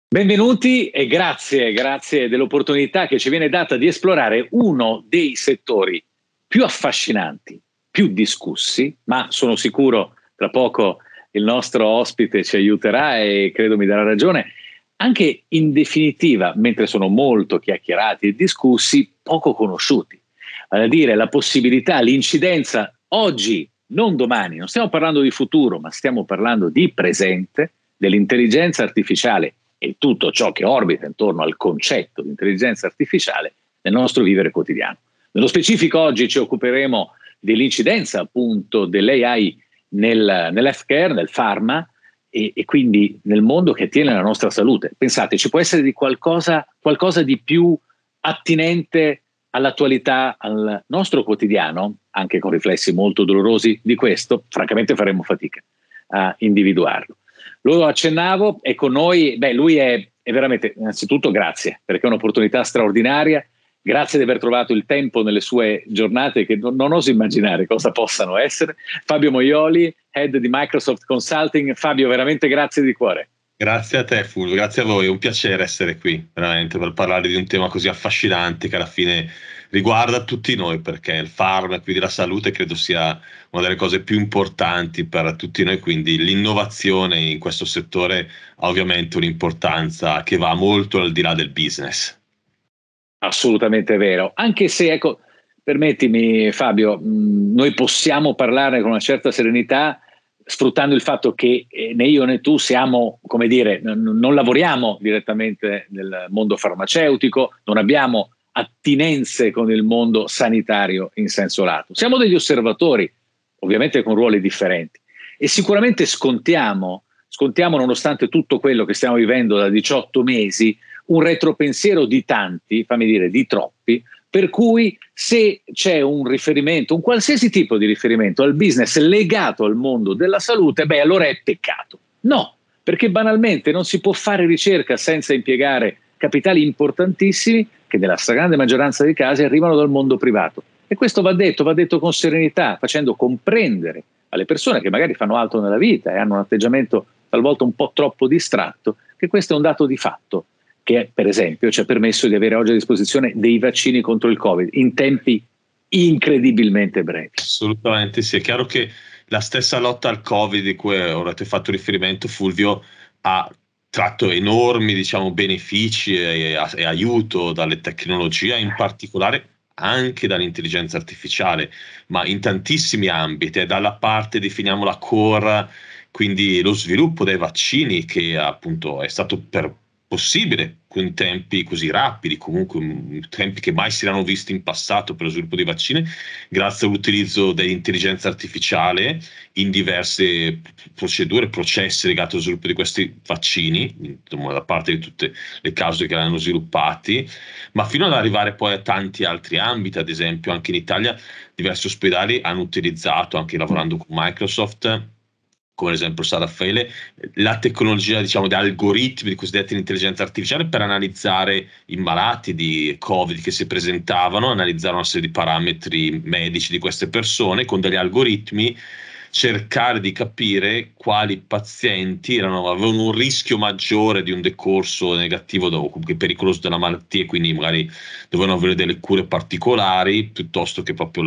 Benvenuti e grazie dell'opportunità che ci viene data di esplorare uno dei settori più affascinanti, più discussi, ma sono sicuro tra poco il nostro ospite ci aiuterà e credo mi darà ragione, anche in definitiva, mentre sono molto chiacchierati e discussi, poco conosciuti. Vale a dire la possibilità, l'incidenza oggi, non domani, non stiamo parlando di futuro, ma stiamo parlando di presente, dell'intelligenza artificiale e tutto ciò che orbita intorno al concetto di intelligenza artificiale nel nostro vivere quotidiano. Nello specifico oggi ci occuperemo dell'incidenza appunto dell'AI nell'healthcare, nel pharma e quindi nel mondo che attiene alla nostra salute. Pensate, ci può essere di qualcosa di più attinente all'attualità, al nostro quotidiano, anche con riflessi molto dolorosi di questo? Francamente faremo fatica a individuarlo. Lo accennavo, è con noi, lui è veramente, innanzitutto grazie, perché è un'opportunità straordinaria, grazie di aver trovato il tempo nelle sue giornate che non oso immaginare cosa possano essere. Fabio Moioli, Head di Microsoft Consulting. Fabio, veramente grazie di cuore. Grazie a te Fulvio, grazie a voi, è un piacere essere qui, veramente, per parlare di un tema così affascinante che alla fine riguarda tutti noi, perché il pharma e quindi la salute credo sia una delle cose più importanti per tutti noi, quindi l'innovazione in questo settore ha ovviamente un'importanza che va molto al di là del business. Assolutamente vero, anche se, ecco, permettimi Fabio, noi possiamo parlare con una certa serenità sfruttando il fatto che né io né tu siamo, come dire, non lavoriamo direttamente nel mondo farmaceutico, non abbiamo attinenze con il mondo sanitario in senso lato. Siamo degli osservatori, ovviamente con ruoli differenti, e sicuramente scontiamo nonostante tutto quello che stiamo vivendo da 18 mesi, un retropensiero di tanti, fammi dire di troppi, per cui se c'è un riferimento, un qualsiasi tipo di riferimento al business legato al mondo della salute, allora è peccato. No, perché banalmente non si può fare ricerca senza impiegare capitali importantissimi che nella stragrande maggioranza dei casi arrivano dal mondo privato. E questo va detto con serenità, facendo comprendere alle persone che magari fanno altro nella vita e hanno un atteggiamento talvolta un po' troppo distratto, che questo è un dato di fatto, che per esempio ci ha permesso di avere oggi a disposizione dei vaccini contro il Covid in tempi incredibilmente brevi. Assolutamente sì, è chiaro che la stessa lotta al Covid di cui avrete fatto riferimento, Fulvio, ha tratto enormi, diciamo, benefici e aiuto dalle tecnologie, in particolare anche dall'intelligenza artificiale, ma in tantissimi ambiti, dalla parte, definiamo la core, quindi lo sviluppo dei vaccini che appunto è stato possibile con tempi così rapidi, comunque tempi che mai si erano visti in passato per lo sviluppo dei vaccini, grazie all'utilizzo dell'intelligenza artificiale in diverse procedure, processi legati allo sviluppo di questi vaccini, da parte di tutte le cause che l'hanno sviluppati, ma fino ad arrivare poi a tanti altri ambiti. Ad esempio anche in Italia diversi ospedali hanno utilizzato, anche lavorando con Microsoft, come ad esempio San Raffaele, la tecnologia, diciamo, di algoritmi di cosiddetta intelligenza artificiale per analizzare i malati di Covid che si presentavano, analizzare una serie di parametri medici di queste persone con degli algoritmi, cercare di capire quali pazienti avevano un rischio maggiore di un decorso negativo o comunque pericoloso della malattia, quindi magari dovevano avere delle cure particolari, piuttosto che proprio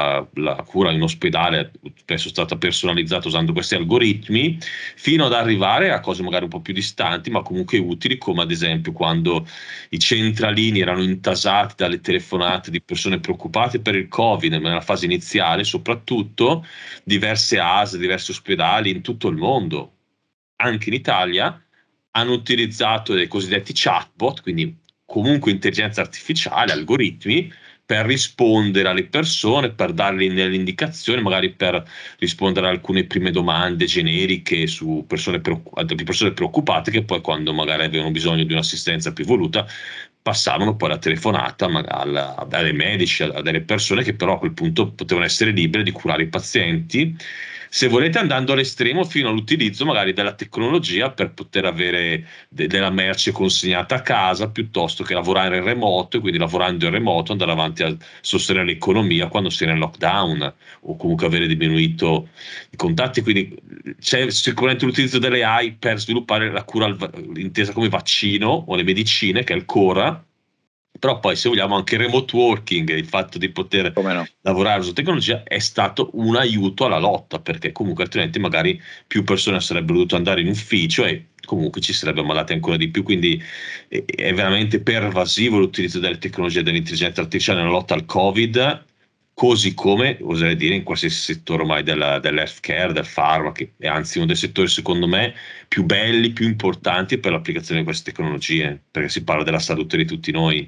la cura in ospedale spesso è stata personalizzata usando questi algoritmi, fino ad arrivare a cose magari un po' più distanti, ma comunque utili, come ad esempio quando i centralini erano intasati dalle telefonate di persone preoccupate per il Covid nella fase iniziale, soprattutto diverse ASL, diversi ospedali in tutto il mondo, anche in Italia, hanno utilizzato dei cosiddetti chatbot, quindi comunque intelligenza artificiale, algoritmi, per rispondere alle persone, per dargli delle indicazioni, magari per rispondere a alcune prime domande generiche su persone preoccupate, che poi quando magari avevano bisogno di un'assistenza più voluta passavano poi la telefonata alle medici, a delle persone che però a quel punto potevano essere libere di curare i pazienti se volete andando all'estremo fino all'utilizzo magari della tecnologia per poter avere della merce consegnata a casa, piuttosto che lavorare in remoto, e quindi lavorando in remoto andare avanti a sostenere l'economia quando si è nel lockdown, o comunque avere diminuito i contatti. Quindi c'è sicuramente l'utilizzo delle AI per sviluppare la cura intesa come vaccino o le medicine, che è il CORA. Però poi, se vogliamo, anche il remote working, il fatto di poter Come no? lavorare su tecnologia, è stato un aiuto alla lotta, perché comunque altrimenti magari più persone sarebbero dovute andare in ufficio e comunque ci sarebbe ammalate ancora di più. Quindi è veramente pervasivo l'utilizzo delle tecnologie e dell'intelligenza artificiale nella lotta al Covid, così come, oserei dire, in qualsiasi settore ormai dell'healthcare, del pharma, che è anzi uno dei settori secondo me più belli, più importanti per l'applicazione di queste tecnologie, perché si parla della salute di tutti noi.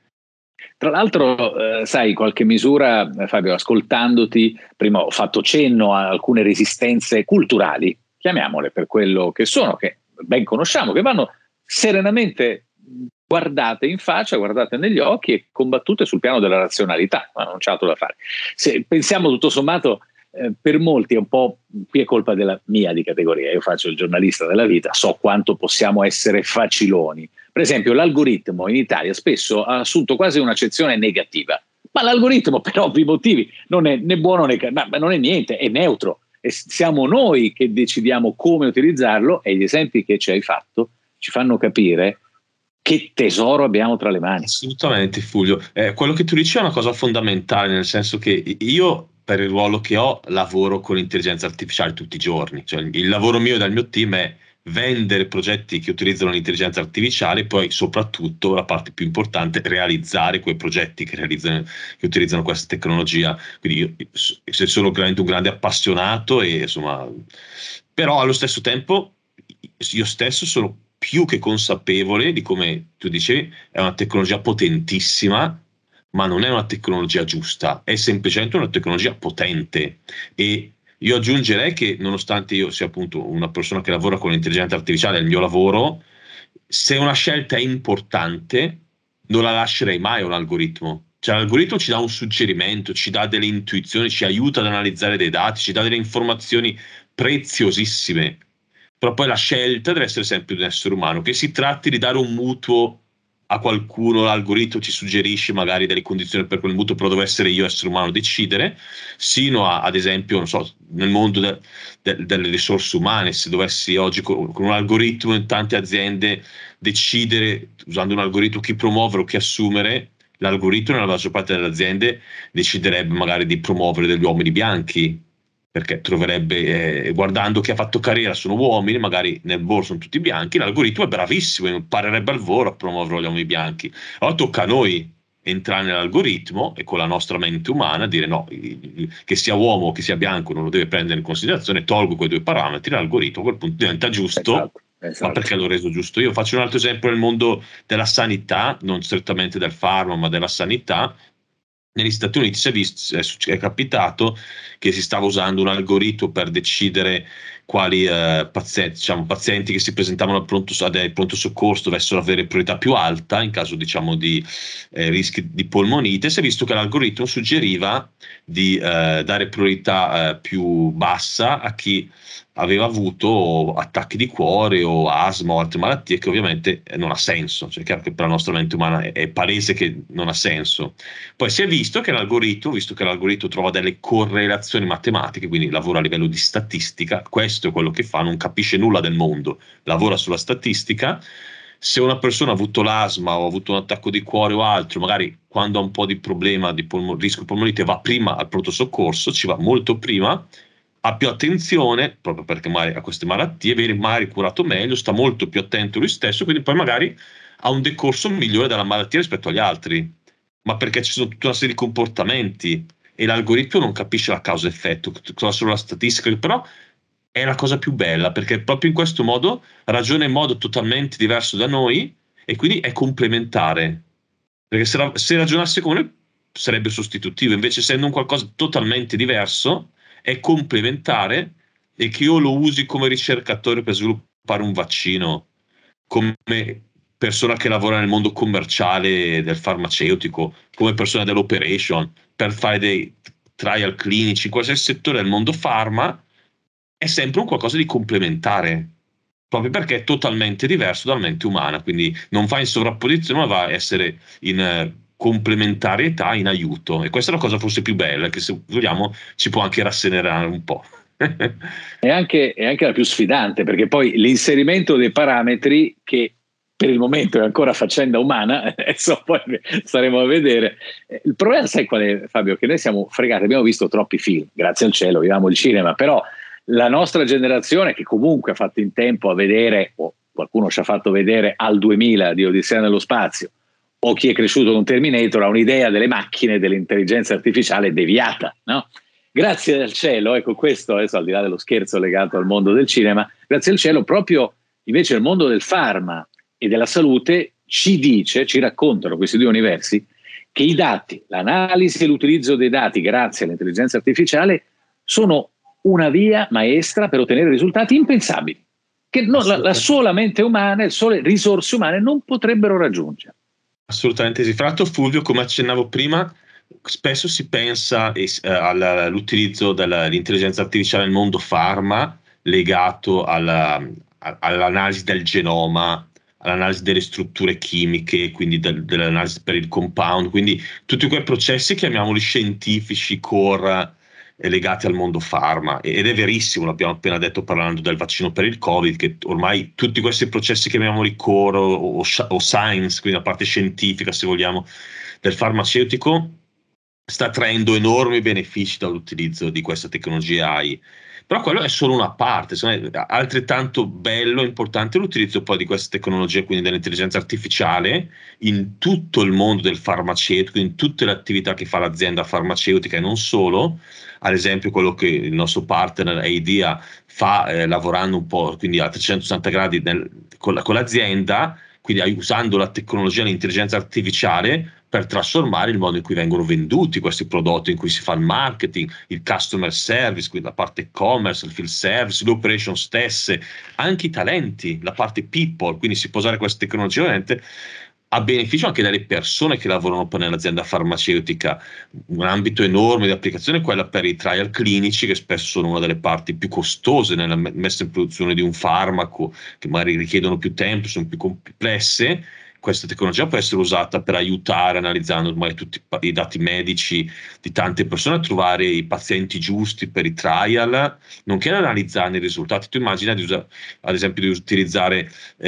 Tra l'altro, sai, qualche misura, Fabio, ascoltandoti, prima ho fatto cenno a alcune resistenze culturali, chiamiamole per quello che sono, che ben conosciamo, che vanno serenamente guardate in faccia, guardate negli occhi e combattute sul piano della razionalità, ma non c'è altro da fare. Se pensiamo tutto sommato, per molti è un po', qui è colpa della mia di categoria, io faccio il giornalista della vita, so quanto possiamo essere faciloni. Per esempio, l'algoritmo in Italia spesso ha assunto quasi un'accezione negativa, ma l'algoritmo per ovvi motivi non è né buono né ma non è niente, è neutro, e siamo noi che decidiamo come utilizzarlo, e gli esempi che ci hai fatto ci fanno capire che tesoro abbiamo tra le mani. Assolutamente, Fulvio. Quello che tu dici è una cosa fondamentale, nel senso che io, per il ruolo che ho, lavoro con l'intelligenza artificiale tutti i giorni. Cioè, il lavoro mio e del mio team è vendere progetti che utilizzano l'intelligenza artificiale, e poi soprattutto, la parte più importante, realizzare quei progetti che utilizzano questa tecnologia. Quindi io sono veramente un grande appassionato, e insomma, però allo stesso tempo io stesso sono più che consapevole di come tu dicevi, è una tecnologia potentissima, ma non è una tecnologia giusta, è semplicemente una tecnologia potente. E io aggiungerei che, nonostante io sia appunto una persona che lavora con l'intelligenza artificiale, è il mio lavoro, se una scelta è importante, non la lascerei mai a un algoritmo. Cioè, l'algoritmo ci dà un suggerimento, ci dà delle intuizioni, ci aiuta ad analizzare dei dati, ci dà delle informazioni preziosissime. Però poi la scelta deve essere sempre di un essere umano, che si tratti di dare un mutuo a qualcuno, l'algoritmo ci suggerisce magari delle condizioni per quel mutuo, però devo essere io, essere umano, a decidere, sino a, ad esempio, non so, nel mondo delle risorse umane, se dovessi oggi con un algoritmo in tante aziende decidere, usando un algoritmo, chi promuovere o chi assumere, l'algoritmo nella maggior parte delle aziende deciderebbe magari di promuovere degli uomini bianchi, perché troverebbe, guardando chi ha fatto carriera sono uomini, magari nel board sono tutti bianchi, l'algoritmo è bravissimo, imparerebbe al volo a promuovere gli uomini bianchi. Allora tocca a noi entrare nell'algoritmo e con la nostra mente umana dire no, che sia uomo o che sia bianco non lo deve prendere in considerazione, tolgo quei due parametri, l'algoritmo a quel punto diventa giusto. Esatto. Ma perché l'ho reso giusto io? Faccio un altro esempio nel mondo della sanità, non strettamente del farmaco, ma della sanità. Negli Stati Uniti è capitato che si stava usando un algoritmo per decidere quali pazienti, diciamo, pazienti che si presentavano al pronto soccorso dovessero avere priorità più alta in caso, diciamo, di rischi di polmonite. Si è visto che l'algoritmo suggeriva di dare priorità più bassa a chi aveva avuto attacchi di cuore o asma o altre malattie, che ovviamente non ha senso. Cioè, è chiaro che per la nostra mente umana è palese che non ha senso. Poi si è visto che visto che l'algoritmo trova delle correlazioni matematiche, quindi lavora a livello di statistica, questo è quello che fa, non capisce nulla del mondo, lavora sulla statistica. Se una persona ha avuto l'asma o ha avuto un attacco di cuore o altro, magari quando ha un po' di problema di rischio polmonite, va prima al pronto soccorso, ci va molto prima, ha più attenzione, proprio perché magari ha queste malattie, viene magari curato meglio, sta molto più attento lui stesso, quindi poi magari ha un decorso migliore della malattia rispetto agli altri, ma perché ci sono tutta una serie di comportamenti e l'algoritmo non capisce la causa-effetto, trova solo la statistica, che però è la cosa più bella, perché proprio in questo modo ragiona in modo totalmente diverso da noi e quindi è complementare. Perché se ragionasse come noi sarebbe sostitutivo, invece essendo un qualcosa totalmente diverso, è complementare, e che io lo usi come ricercatore per sviluppare un vaccino, come persona che lavora nel mondo commerciale del farmaceutico, come persona dell'operation, per fare dei trial clinici, in qualsiasi settore del mondo pharma, è sempre un qualcosa di complementare, proprio perché è totalmente diverso dalla mente umana, quindi non va in sovrapposizione, ma va a essere in complementarietà, in aiuto. E questa è la cosa forse più bella, che se vogliamo ci può anche rasserenare un po'. È anche la più sfidante, perché poi l'inserimento dei parametri, che per il momento è ancora faccenda umana, adesso poi staremo a vedere. Il problema, sai qual è, Fabio? Che noi siamo fregati, abbiamo visto troppi film, grazie al cielo, viviamo il cinema, però la nostra generazione, che comunque ha fatto in tempo a vedere, o qualcuno ci ha fatto vedere al 2000 di Odissea nello spazio, o chi è cresciuto con Terminator, ha un'idea delle macchine, dell'intelligenza artificiale deviata, no? Grazie al cielo, ecco, questo adesso al di là dello scherzo legato al mondo del cinema, grazie al cielo proprio invece il mondo del farma e della salute ci raccontano questi due universi, che i dati, l'analisi e l'utilizzo dei dati grazie all'intelligenza artificiale sono una via maestra per ottenere risultati impensabili, che la sola mente umana, le sole risorse umane non potrebbero raggiungere. Assolutamente sì. Fra l'altro, Fulvio, come accennavo prima, spesso si pensa all'utilizzo dell'intelligenza artificiale nel mondo farma legato all'analisi del genoma, all'analisi delle strutture chimiche, quindi dell'analisi per il compound, quindi tutti quei processi, chiamiamoli scientifici, core, legati al mondo farma. Ed è verissimo, l'abbiamo appena detto parlando del vaccino per il Covid, che ormai tutti questi processi, chiamiamoli core o science, quindi la parte scientifica, se vogliamo, del farmaceutico, sta traendo enormi benefici dall'utilizzo di questa tecnologia AI. Però quello è solo una parte, altrettanto bello e importante l'utilizzo poi di queste tecnologie, quindi dell'intelligenza artificiale, in tutto il mondo del farmaceutico, in tutte le attività che fa l'azienda farmaceutica e non solo. Ad esempio quello che il nostro partner Aidia fa, lavorando un po', quindi a 360 gradi con l'azienda, quindi usando la tecnologia e l'intelligenza artificiale per trasformare il modo in cui vengono venduti questi prodotti, in cui si fa il marketing, il customer service, quindi la parte e-commerce, il field service, le operation stesse, anche i talenti, la parte people, quindi si può usare questa tecnologia ovviamente a beneficio anche delle persone che lavorano poi nell'azienda farmaceutica. Un ambito enorme di applicazione è quella per i trial clinici, che spesso sono una delle parti più costose nella messa in produzione di un farmaco, che magari richiedono più tempo, sono più complesse. Questa tecnologia può essere usata per aiutare, analizzando ormai tutti i dati medici di tante persone, a trovare i pazienti giusti per i trial, nonché ad analizzare i risultati. Tu immagina ad esempio di utilizzare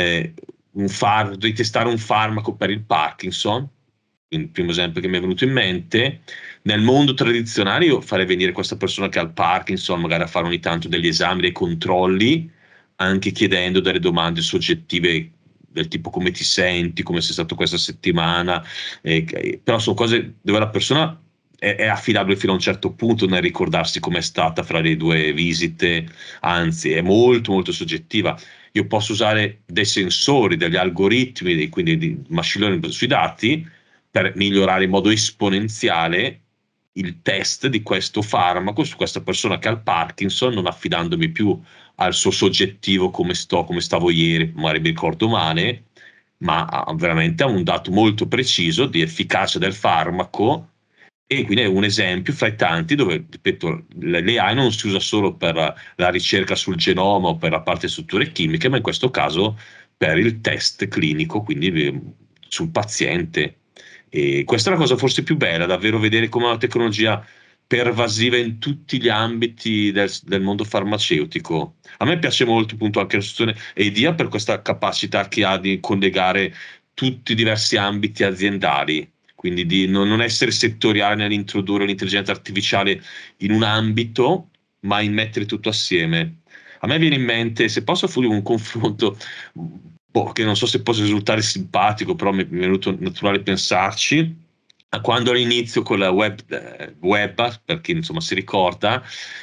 di testare un farmaco per il Parkinson, il primo esempio che mi è venuto in mente. Nel mondo tradizionale io farei venire questa persona che ha il Parkinson magari a fare ogni tanto degli esami, dei controlli, anche chiedendo delle domande soggettive del tipo come ti senti, come sei stato questa settimana, però sono cose dove la persona è affidabile fino a un certo punto nel ricordarsi com'è stata fra le due visite, anzi è molto molto soggettiva. Io posso usare dei sensori, degli algoritmi, quindi di machine learning sui dati, per migliorare in modo esponenziale il test di questo farmaco su questa persona che ha il Parkinson, non affidandomi più al suo soggettivo come stavo ieri, magari mi ricordo male, ma veramente a un dato molto preciso di efficacia del farmaco. E quindi è un esempio fra i tanti dove, ripeto, l'AI non si usa solo per la ricerca sul genoma o per la parte di strutture chimiche, ma in questo caso per il test clinico, quindi sul paziente. E questa è la cosa forse più bella, davvero vedere come una tecnologia pervasiva in tutti gli ambiti del mondo farmaceutico. A me piace molto appunto anche la soluzione EIDIA per questa capacità che ha di collegare tutti i diversi ambiti aziendali, quindi di non essere settoriale nell'introdurre l'intelligenza artificiale in un ambito, ma in mettere tutto assieme. A me viene in mente, se posso fare un confronto, che non so se possa risultare simpatico, però mi è venuto naturale pensarci, a quando all'inizio con la web, per chi insomma si ricorda,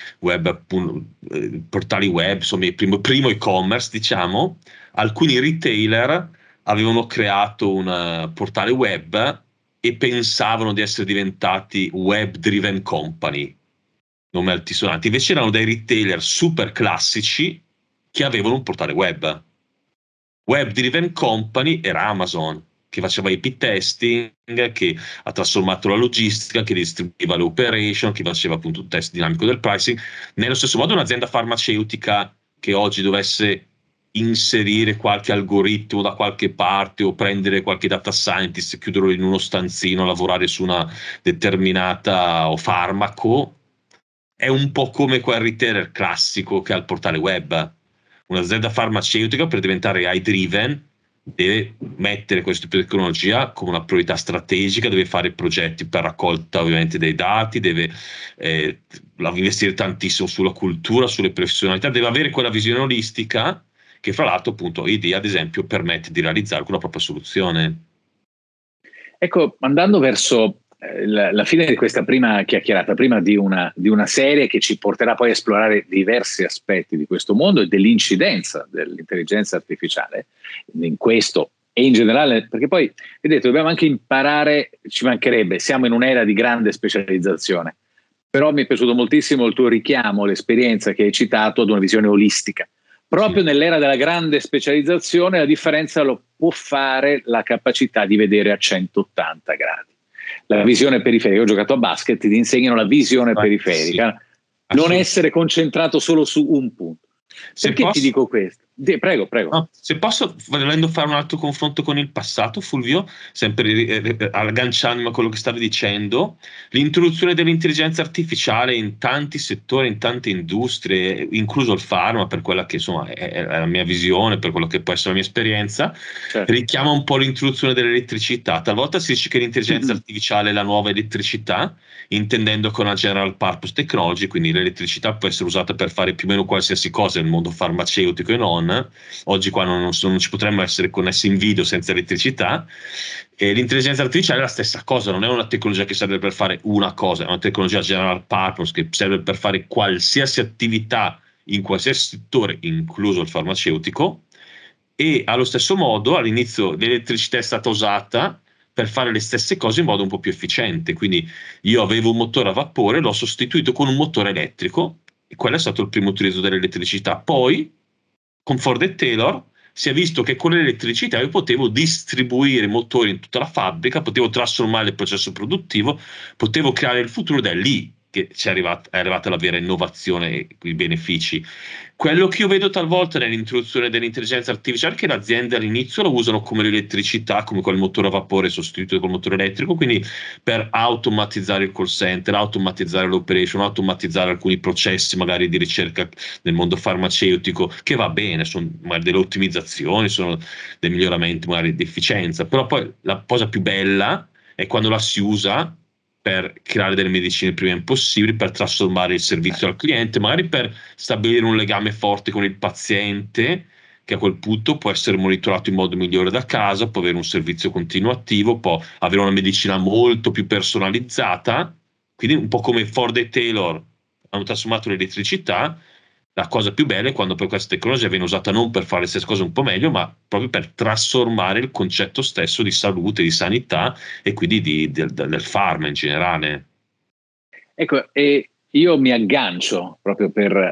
portali web, insomma il primo e-commerce, diciamo, alcuni retailer avevano creato un portale web e pensavano di essere diventati web driven company, nome altisonante. Invece erano dei retailer super classici che avevano un portale web. Web driven company era Amazon. che faceva A/B testing, che ha trasformato la logistica, che distribuiva le operation, che faceva appunto un test dinamico del pricing. Nello stesso modo un'azienda farmaceutica che oggi dovesse inserire qualche algoritmo da qualche parte o prendere qualche data scientist, chiuderlo in uno stanzino, lavorare su una determinata o farmaco, è un po' come quel retailer classico che ha il portale web. Un'azienda farmaceutica per diventare AI driven deve mettere questo tipo di tecnologia come una priorità strategica, deve fare progetti per raccolta ovviamente dei dati, deve investire tantissimo sulla cultura, sulle professionalità, deve avere quella visione olistica che fra l'altro appunto IDEA ad esempio permette di realizzare con la propria soluzione. Ecco, andando verso la fine di questa prima chiacchierata, prima di una serie che ci porterà poi a esplorare diversi aspetti di questo mondo e dell'incidenza dell'intelligenza artificiale in questo e in generale, perché poi, vedete, dobbiamo anche imparare, ci mancherebbe, siamo in un'era di grande specializzazione, però mi è piaciuto moltissimo il tuo richiamo, l'esperienza che hai citato ad una visione olistica. Proprio nell'era della grande specializzazione la differenza lo può fare la capacità di vedere a 180 gradi. La visione periferica, io ho giocato a basket, ti insegnano la visione periferica, sì, non essere concentrato solo su un punto. Perché ti dico questo? Prego. No, se posso, volendo fare un altro confronto con il passato, Fulvio, sempre agganciandomi a quello che stavi dicendo, l'introduzione dell'intelligenza artificiale in tanti settori, in tante industrie, incluso il pharma, per quella che insomma è la mia visione, per quello che può essere la mia esperienza, certo, richiama un po' l'introduzione dell'elettricità. Talvolta si dice che l'intelligenza artificiale è la nuova elettricità, intendendo con una general purpose technology, quindi l'elettricità può essere usata per fare più o meno qualsiasi cosa nel mondo farmaceutico e non. Oggi qua non ci potremmo essere connessi in video senza elettricità, e l'intelligenza artificiale è la stessa cosa, non è una tecnologia che serve per fare una cosa, è una tecnologia general purpose che serve per fare qualsiasi attività in qualsiasi settore, incluso il farmaceutico, e allo stesso modo all'inizio l'elettricità è stata usata per fare le stesse cose in modo un po' più efficiente, quindi io avevo un motore a vapore, l'ho sostituito con un motore elettrico e quello è stato il primo utilizzo dell'elettricità. Poi con Ford e Taylor si è visto che con l'elettricità io potevo distribuire motori in tutta la fabbrica, potevo trasformare il processo produttivo, potevo creare il futuro, ed è lì che è arrivata la vera innovazione e i benefici. Quello che io vedo talvolta nell'introduzione dell'intelligenza artificiale è che le aziende all'inizio lo usano come l'elettricità, come quel motore a vapore sostituito col motore elettrico, quindi per automatizzare il call center, automatizzare l'operation, automatizzare alcuni processi magari di ricerca nel mondo farmaceutico, che va bene, sono magari delle ottimizzazioni, sono dei miglioramenti magari di efficienza, però poi la cosa più bella è quando la si usa per creare delle medicine il prima possibile, per trasformare il servizio al cliente, magari per stabilire un legame forte con il paziente, che a quel punto può essere monitorato in modo migliore da casa, può avere un servizio continuativo, può avere una medicina molto più personalizzata. Quindi un po' come Ford e Taylor hanno trasformato l'elettricità, la cosa più bella è quando poi questa tecnologia viene usata non per fare le stesse cose un po' meglio, ma proprio per trasformare il concetto stesso di salute, di sanità e quindi del pharma in generale. Ecco, e io mi aggancio proprio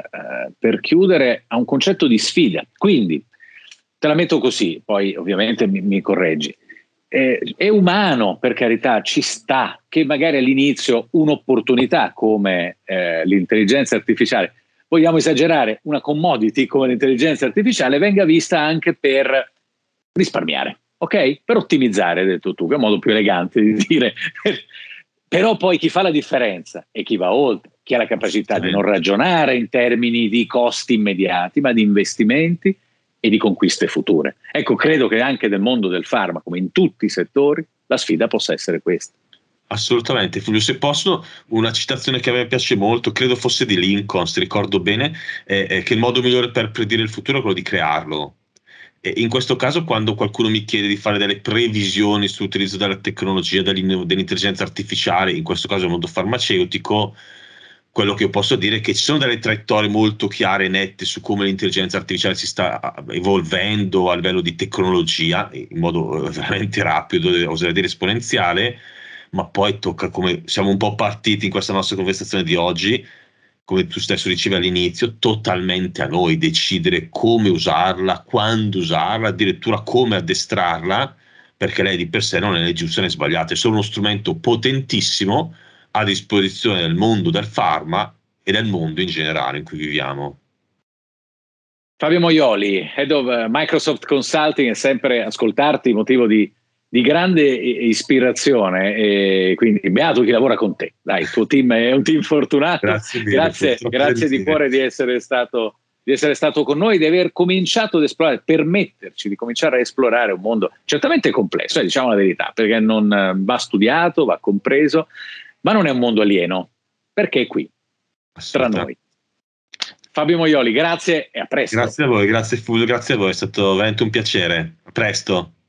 per chiudere a un concetto di sfida. Quindi, te la metto così, poi ovviamente mi correggi. È umano, per carità, ci sta che magari all'inizio un'opportunità come l'intelligenza artificiale, vogliamo esagerare, una commodity come l'intelligenza artificiale venga vista anche per risparmiare, ok? Per ottimizzare, hai detto tu, che è un modo più elegante di dire. Però poi chi fa la differenza e chi va oltre, chi ha la capacità di non ragionare in termini di costi immediati, ma di investimenti e di conquiste future. Ecco, credo che anche nel mondo del farmaco, come in tutti i settori, la sfida possa essere questa. Assolutamente, Fulvio, se posso, una citazione che a me piace molto, credo fosse di Lincoln, se ricordo bene, è che il modo migliore per predire il futuro è quello di crearlo. E in questo caso, quando qualcuno mi chiede di fare delle previsioni sull'utilizzo della tecnologia, dell'intelligenza artificiale, in questo caso il mondo farmaceutico, quello che io posso dire è che ci sono delle traiettorie molto chiare e nette su come l'intelligenza artificiale si sta evolvendo a livello di tecnologia, in modo veramente rapido, oserei dire esponenziale, ma poi tocca, come siamo un po' partiti in questa nostra conversazione di oggi, come tu stesso dicevi all'inizio, totalmente a noi decidere come usarla, quando usarla, addirittura come addestrarla perché lei di per sé non è né giusta né sbagliata, è solo uno strumento potentissimo a disposizione del mondo del pharma e del mondo in generale in cui viviamo. Fabio Moioli, Head of Microsoft Consulting, è sempre ascoltarti motivo di grande ispirazione, e quindi beato chi lavora con te. Dai, il tuo team è un team fortunato. Grazie mille, Grazie di cuore di essere stato con noi, di aver cominciato ad esplorare, permetterci di cominciare a esplorare un mondo certamente complesso, diciamo la verità, perché non va studiato, va compreso, ma non è un mondo alieno, perché è qui, tra noi. Fabio Moioli, grazie e a presto. Grazie a voi, grazie Fulvio, grazie a voi, è stato veramente un piacere. A presto.